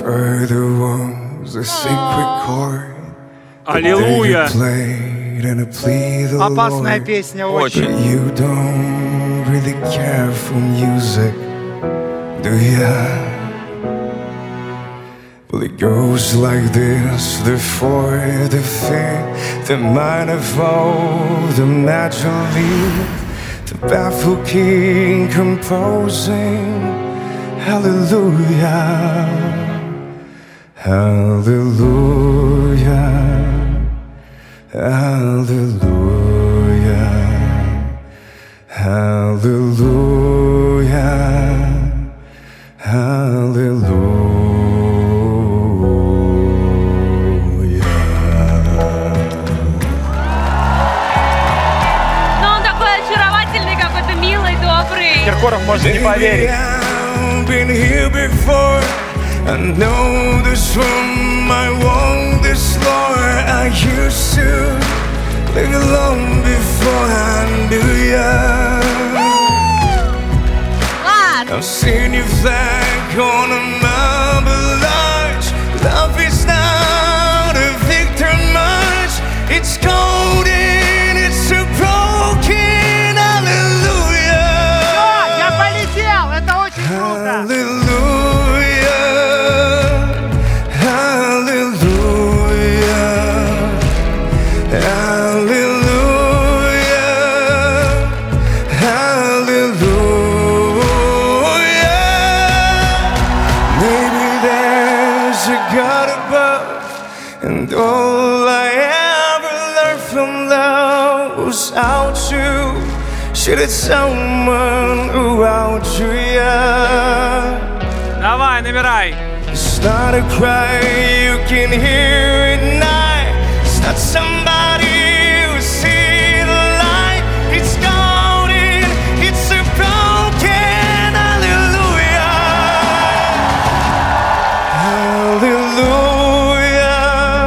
heard there was a sacred chord. Аллилуйя! Опасная песня очень. But you don't really care for music, do ya? Well, it goes like this: the fourth, the fifth, the minor fall, the major lead, the baffled king composing. Hallelujah, hallelujah, hallelujah, hallelujah, hallelujah. Но он такой очаровательный, какой-то милый, добрый. Киркоров может не поверить. Been here before. I know this room, I want this floor. I used to live alone before I knew ya. I've seen your flag on a marble arch. Love is not a victor march. It's golden, it's a broken hallelujah. Я полетел! Это очень круто! Hallelujah, hallelujah, hallelujah, hallelujah. Maybe there's a God above, and all I ever learned from love was how to shoot at someone who outdrew ya. Давай, набирай. It's not a cry you can hear at night. It's not somebody who see the light. It's golden, it's a broken hallelujah. Hallelujah,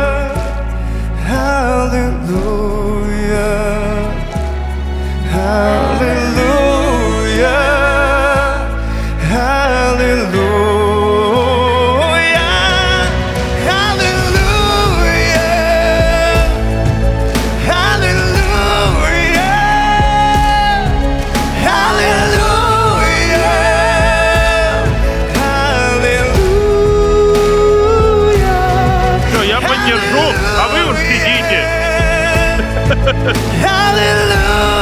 hallelujah, hallelujah, hallelujah, hallelujah, hallelujah, hallelujah. Все, я поддержу, а вы уж сидите. Hallelujah.